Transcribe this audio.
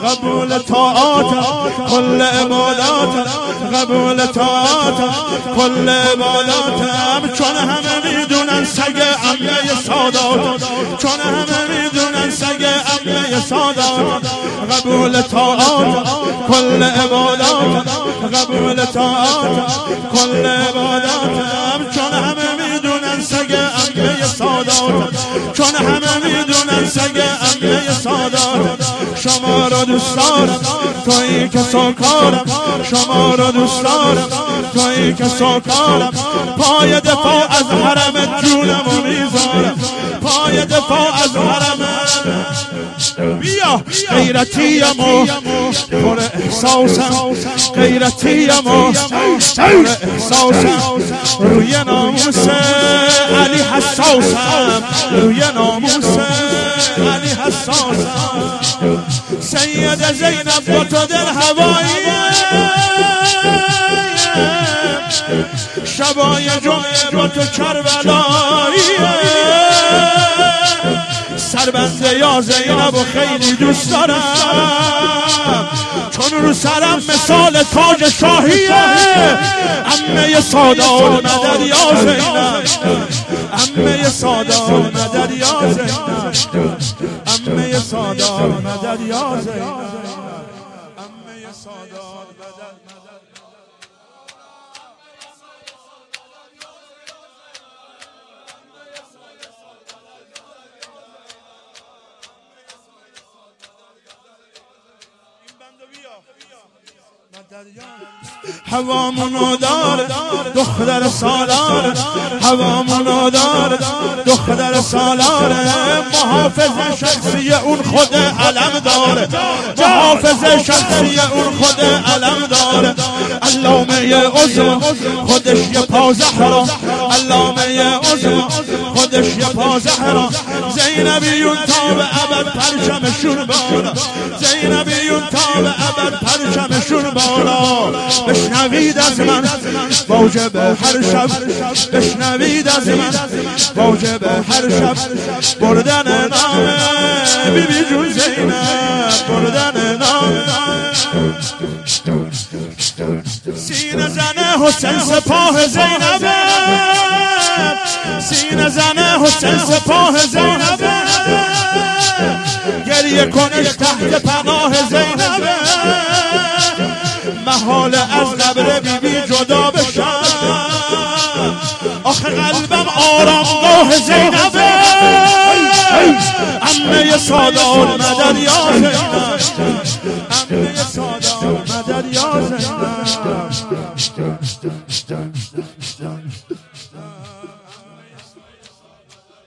قبول طاعات کل عبادات، قبول طاعات کل عباداتم. چون همه میدونن سگ عمه سادات، چون همه میدونن سگ عمه سادات. قبول طاعات کل عبادات، قبول طاعات کل عباداتم. چون همه میدونن سگ عمه سادات، چون همه میدونن سگ عمه سادات. شما را دوست دارم تویی که سوکارم، شما را دوست دارم تویی که سوکارم. پای دفاع از حرم جونمو میذارم، پای دفاع از حرم. بیا غیرتیم و پر احساسم، غیرتیم و پر احساسم. روی ناموس علی حساسم، روی ناموس علی حساسم. سید زینب با تو دل هواییه، شبای جمعه با تو کربلاییه. سربنده یا زینب و خیلی دوست دارم، چون رو سرم مثال تاج شاهیه. عمه سادات مدد یا زینب، عمه سادات مدد یا زینب، عمه سادات مدد یا زینب، عمه سادات مدد. هوامونو دار دختر سالار، هوامونو دار دختر سالار. محافظ شخصی اون خود علم داره، محافظ شخصی اون خود علم داره. علامه عظما خودش یه پا زهرا، علامه عظما خودش یه پا زهرا. زینبیون تا به ابد پرچمشون بالا، زینبیون تا به ابد پرچمشون بالا. بشنوید از من واجب هر شب، بشنوید از من واجب هر شب. بردن نام بی بی جون زینب، بردن نام. سینه زنه حسین سپاه زینب، سینه زنه حسین سپاه زینب. گریه کنش تحت پناه زینب، محال از قبر بی بی جدا بشم. آخه قلبم آرامگاه زینبه، عمه سادات مدد یا زینب، عمه سادات مدد یا زینب.